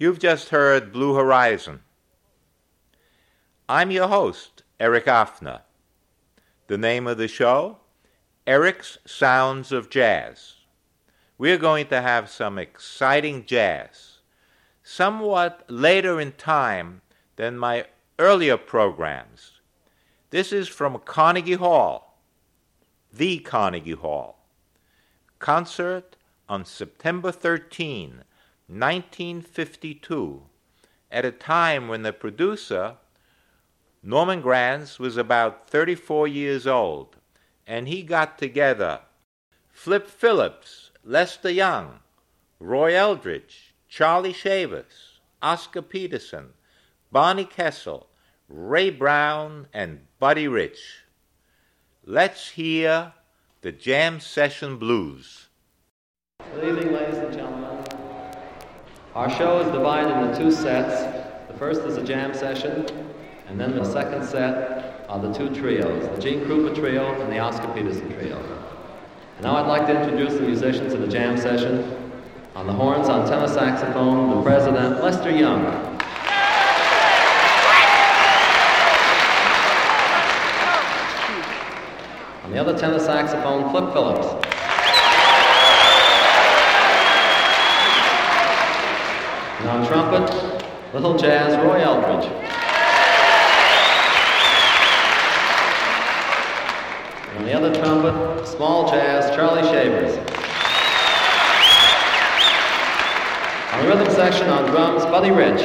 You've just heard Blue Horizon. I'm your host, Eric Offner. The name of the show? Eric's Sounds of Jazz. We're going to have some exciting jazz, somewhat later in time than my earlier programs. This is from Carnegie Hall, the Carnegie Hall. Concert on September 13, 1952, at a time when the producer, Norman Granz, was about 34 years old, and he got together Flip Phillips, Lester Young, Roy Eldridge, Charlie Shavers, Oscar Peterson, Barney Kessel, Ray Brown, and Buddy Rich. Let's hear the Jam Session Blues. Good evening, ladies and gentlemen. Our show is divided into two sets. The first is a jam session, and then the second set are the two trios, the Gene Krupa Trio and the Oscar Peterson Trio. And now I'd like to introduce the musicians of the jam session. On the horns, on tenor saxophone, the president, Lester Young. On the other tenor saxophone, Flip Phillips. And on trumpet, little jazz, Roy Eldridge. And on the other trumpet, small jazz, Charlie Shavers. On the rhythm section, on drums, Buddy Rich.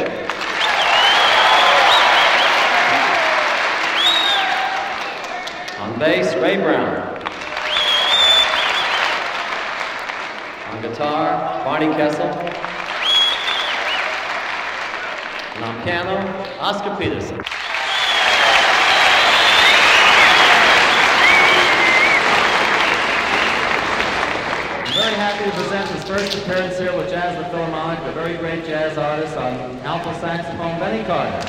On bass, Ray Brown. On guitar, Barney Kessel. And on piano, Oscar Peterson. I'm very happy to present his first appearance here with Jazz the Philharmonic, the very great jazz artist on alto saxophone, Benny Carter.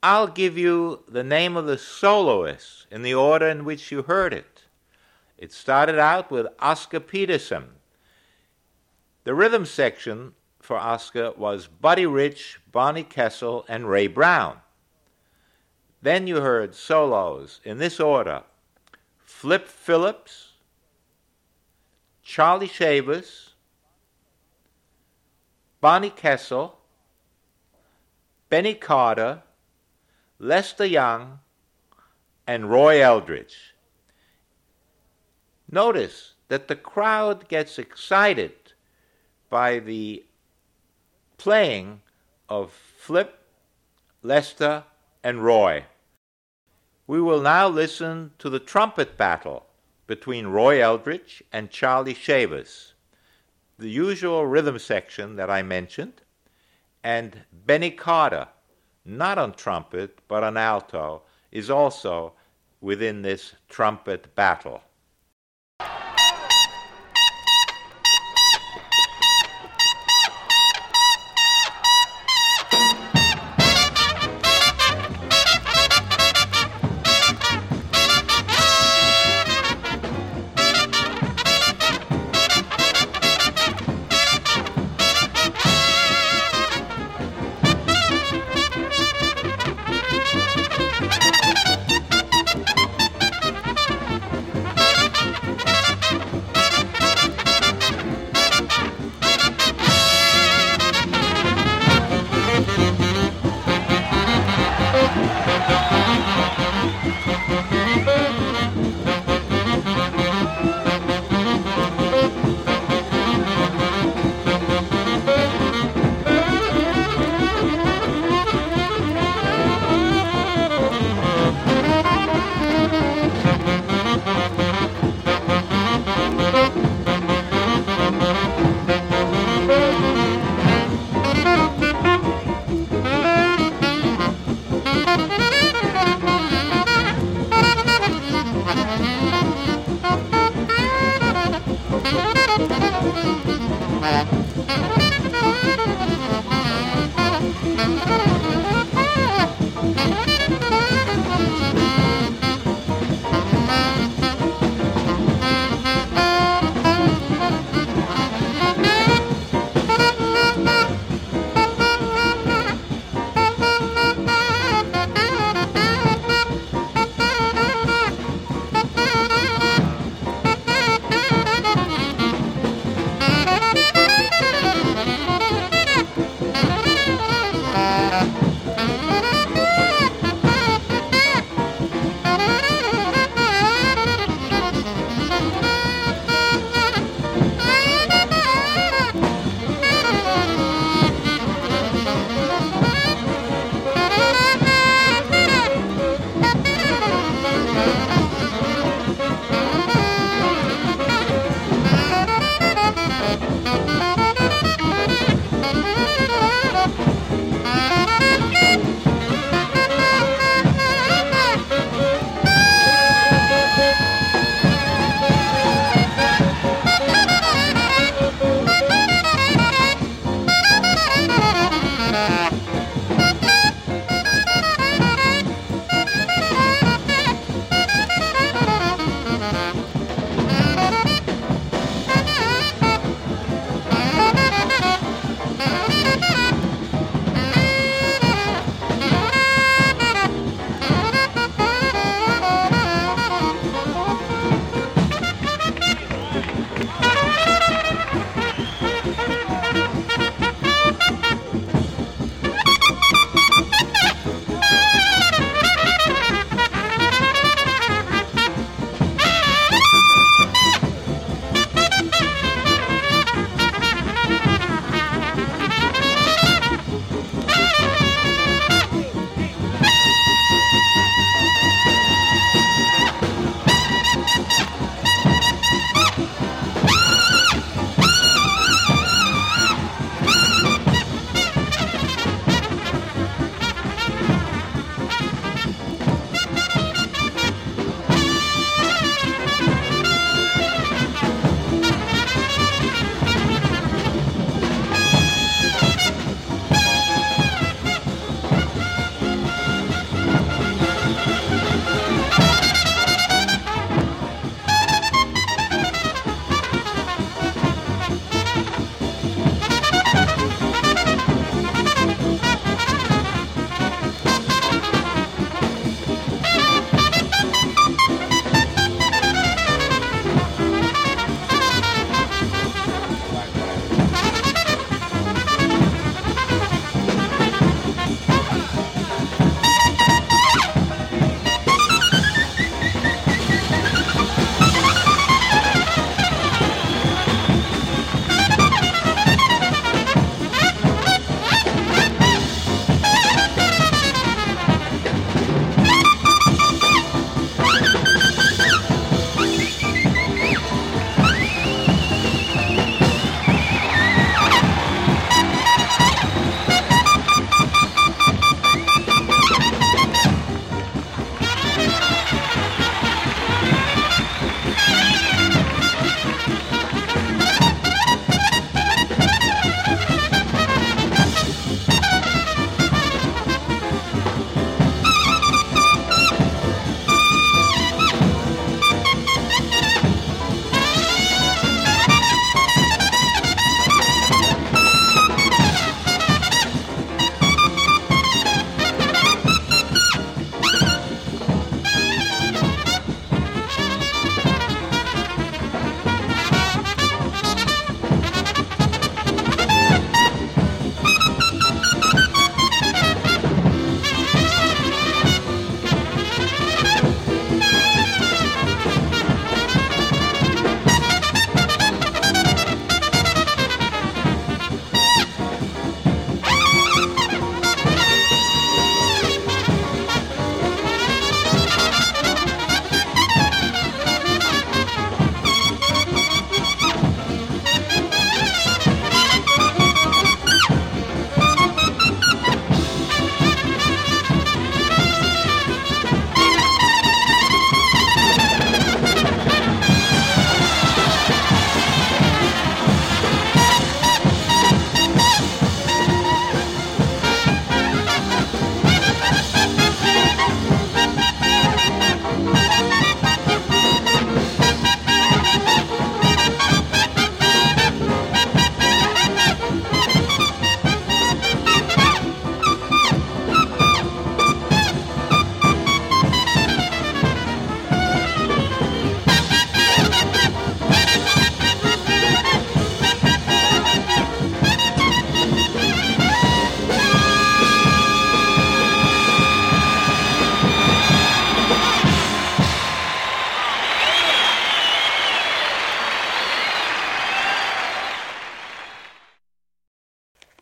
I'll give you the name of the soloist in the order in which you heard it. It started out with Oscar Peterson. The rhythm section for Oscar was Buddy Rich, Barney Kessel, and Ray Brown. Then you heard solos in this order: Flip Phillips, Charlie Shavers, Barney Kessel, Benny Carter, Lester Young, and Roy Eldridge. Notice that the crowd gets excited by the playing of Flip, Lester, and Roy. We will now listen to the trumpet battle between Roy Eldridge and Charlie Shavers, the usual rhythm section that I mentioned, and Benny Carter, not on trumpet but on alto, is also within this trumpet battle.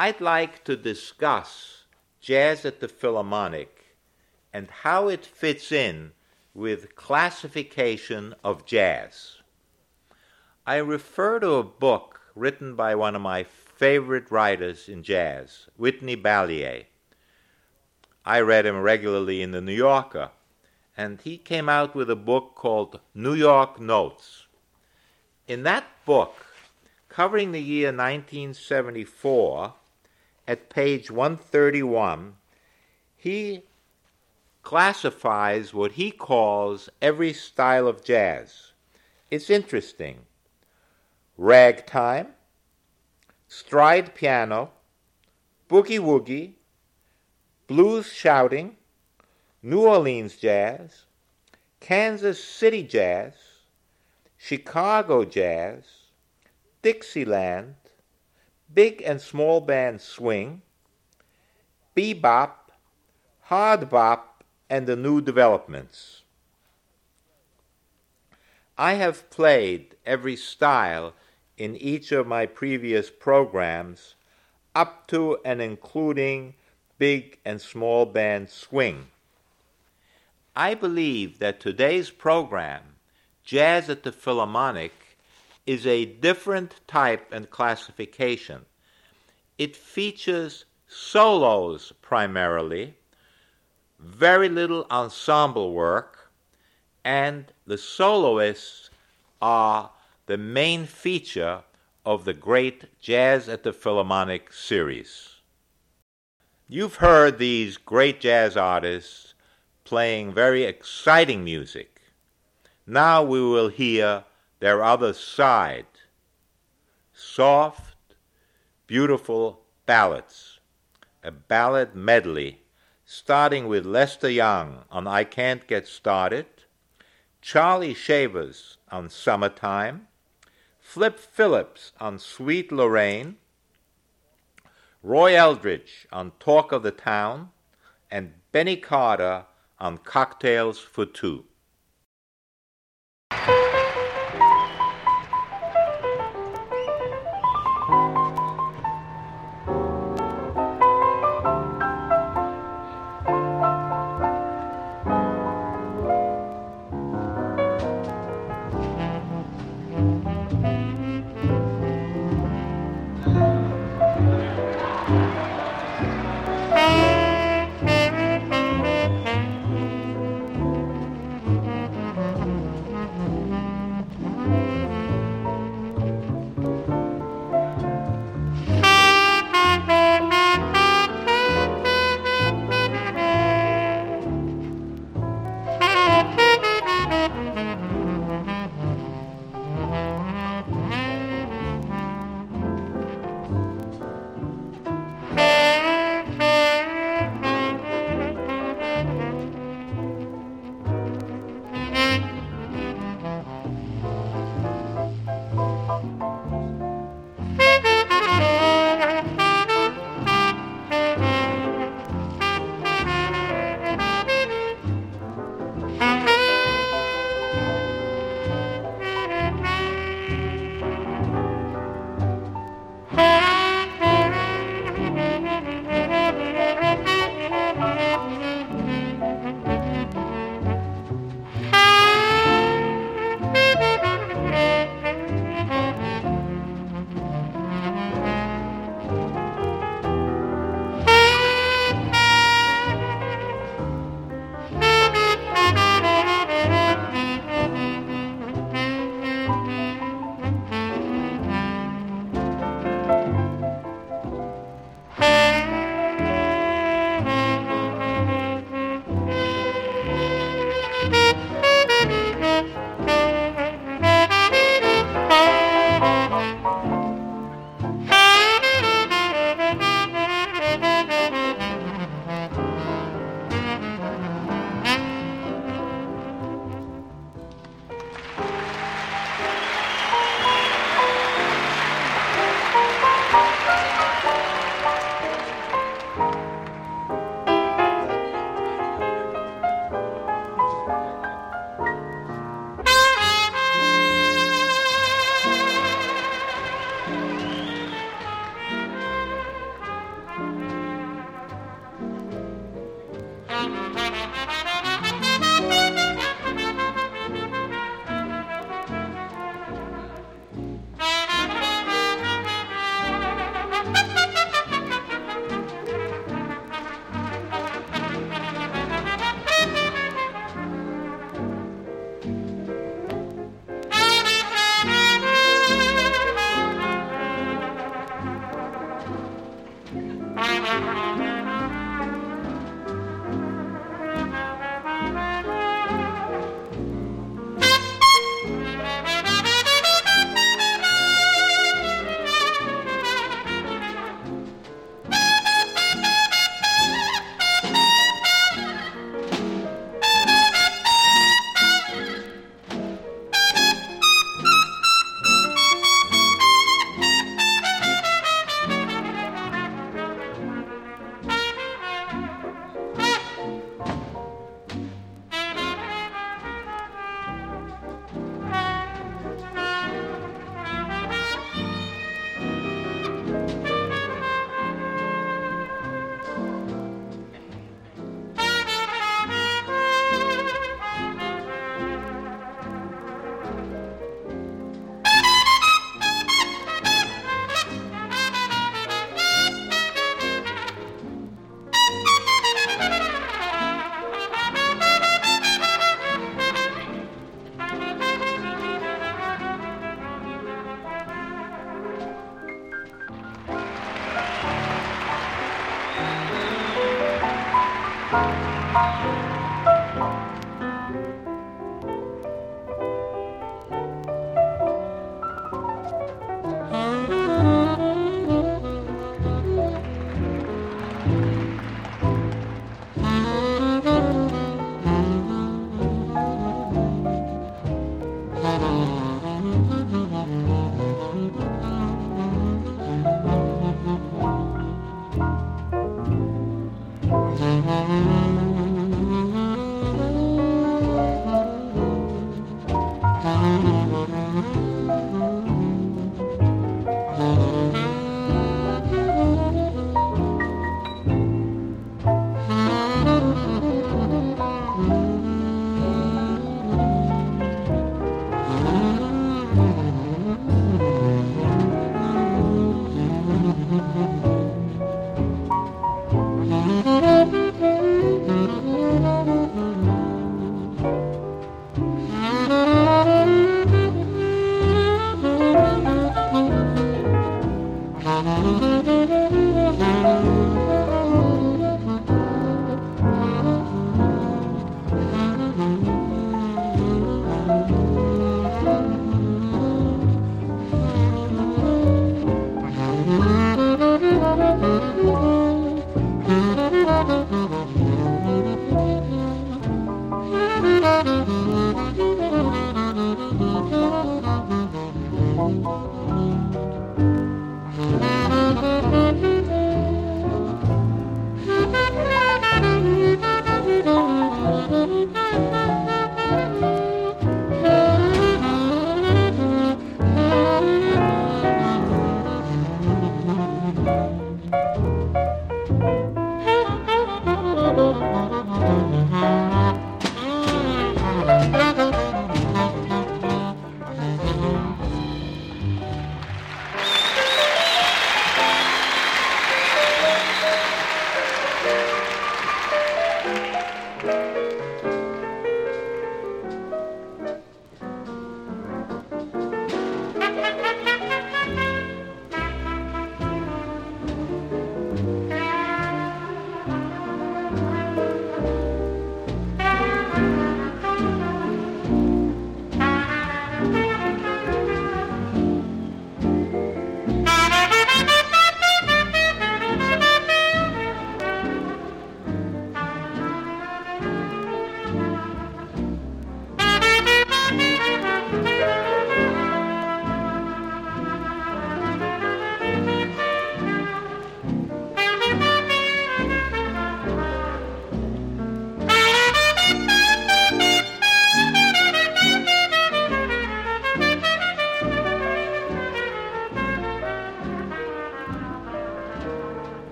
I'd like to discuss jazz at the Philharmonic and how it fits in with classification of jazz. I refer to a book written by one of my favorite writers in jazz, Whitney Balliet. I read him regularly in the New Yorker, and he came out with a book called New York Notes. In that book, covering the year 1974, at page 131, he classifies what he calls every style of jazz. It's interesting. Ragtime, stride piano, boogie-woogie, blues shouting, New Orleans jazz, Kansas City jazz, Chicago jazz, Dixieland, big and small band swing, bebop, hard bop, and the new developments. I have played every style in each of my previous programs up to and including big and small band swing. I believe that today's program, Jazz at the Philharmonic, is a different type and classification. It features solos primarily, very little ensemble work, and the soloists are the main feature of the great Jazz at the Philharmonic series. You've heard these great jazz artists playing very exciting music. Now we will hear their other side, soft, beautiful ballads, a ballad medley starting with Lester Young on I Can't Get Started, Charlie Shavers on Summertime, Flip Phillips on Sweet Lorraine, Roy Eldridge on Talk of the Town, and Benny Carter on Cocktails for Two.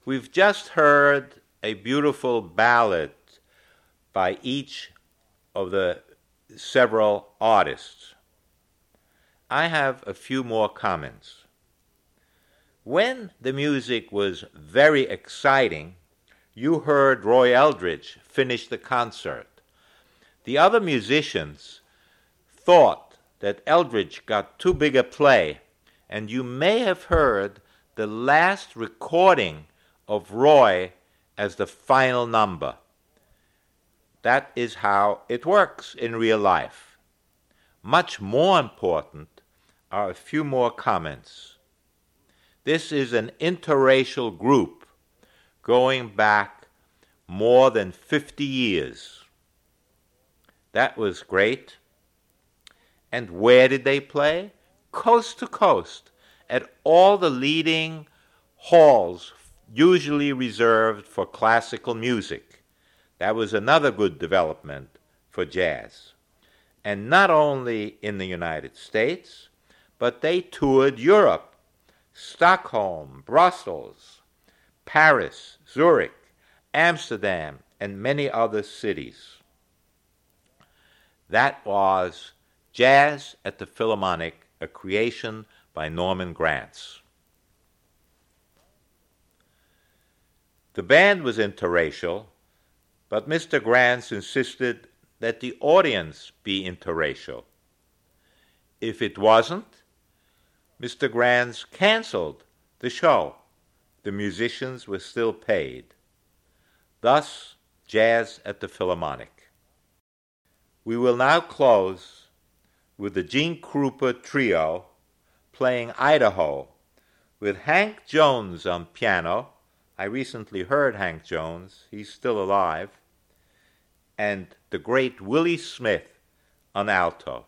We've just heard a beautiful ballad by each of the several artists. I have a few more comments. When the music was very exciting, you heard Roy Eldridge finish the concert. The other musicians thought that Eldridge got too big a play, and you may have heard the last recording of Roy as the final number. That is how it works in real life. Much more important are a few more comments. This is an interracial group going back more than 50 years. That was great. And where did they play? Coast to coast, at all the leading halls usually reserved for classical music. That was another good development for jazz. And not only in the United States, but they toured Europe, Stockholm, Brussels, Paris, Zurich, Amsterdam, and many other cities. That was Jazz at the Philharmonic, a creation by Norman Granz. The band was interracial, but Mr. Granz insisted that the audience be interracial. If it wasn't, Mr. Granz canceled the show. The musicians were still paid. Thus, Jazz at the Philharmonic. We will now close with the Gene Krupa Trio playing Idaho with Hank Jones on piano. I recently heard Hank Jones. He's still alive. And the great Willie Smith on alto.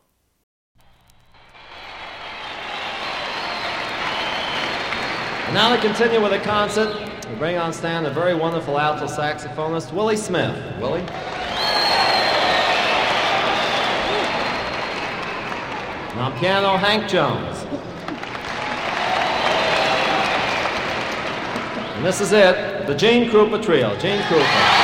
And now to continue with the concert, we bring on stand a very wonderful alto saxophonist, Willie Smith. Willie? And on piano, Hank Jones. And this is it, the Gene Krupa Trio. Gene Krupa.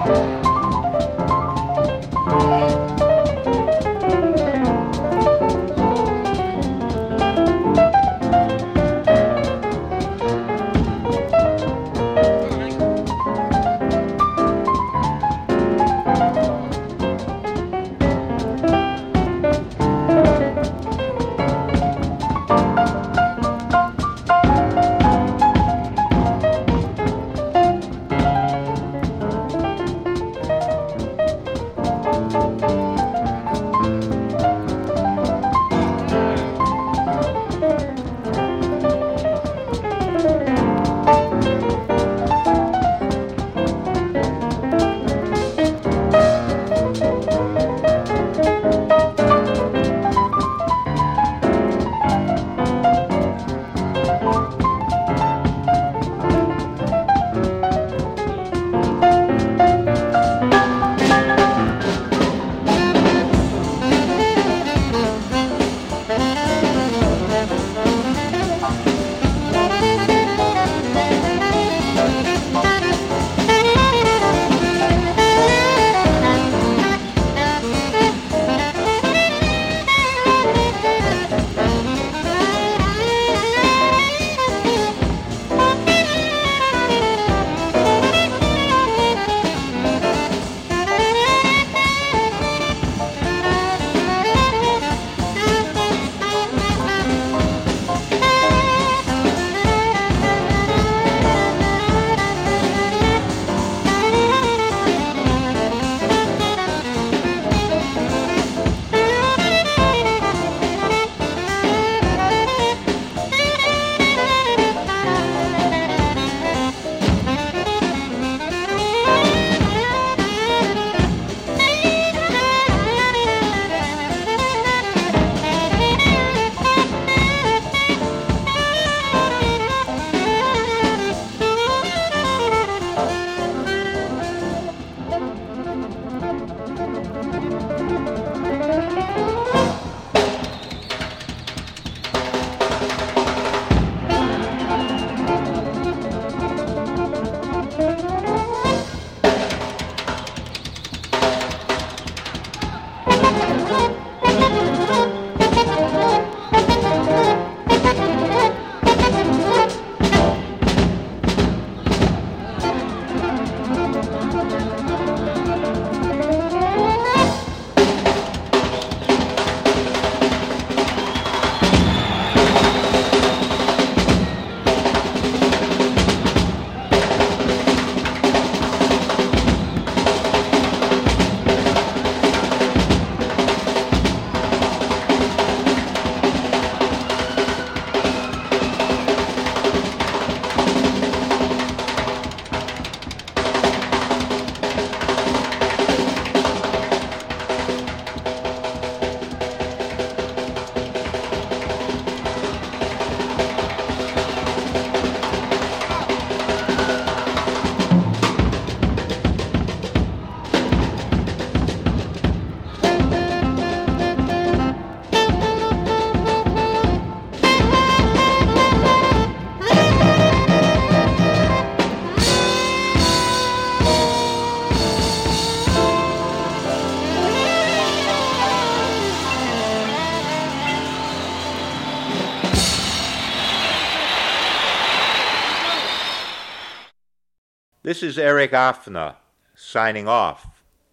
This is Eric Offner, signing off.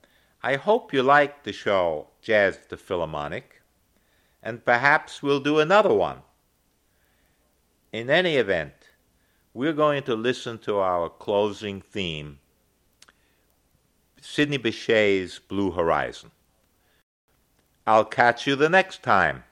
I hope you liked the show, Jazz the Philharmonic, and perhaps we'll do another one. In any event, we're going to listen to our closing theme, Sidney Bechet's Blue Horizon. I'll catch you the next time.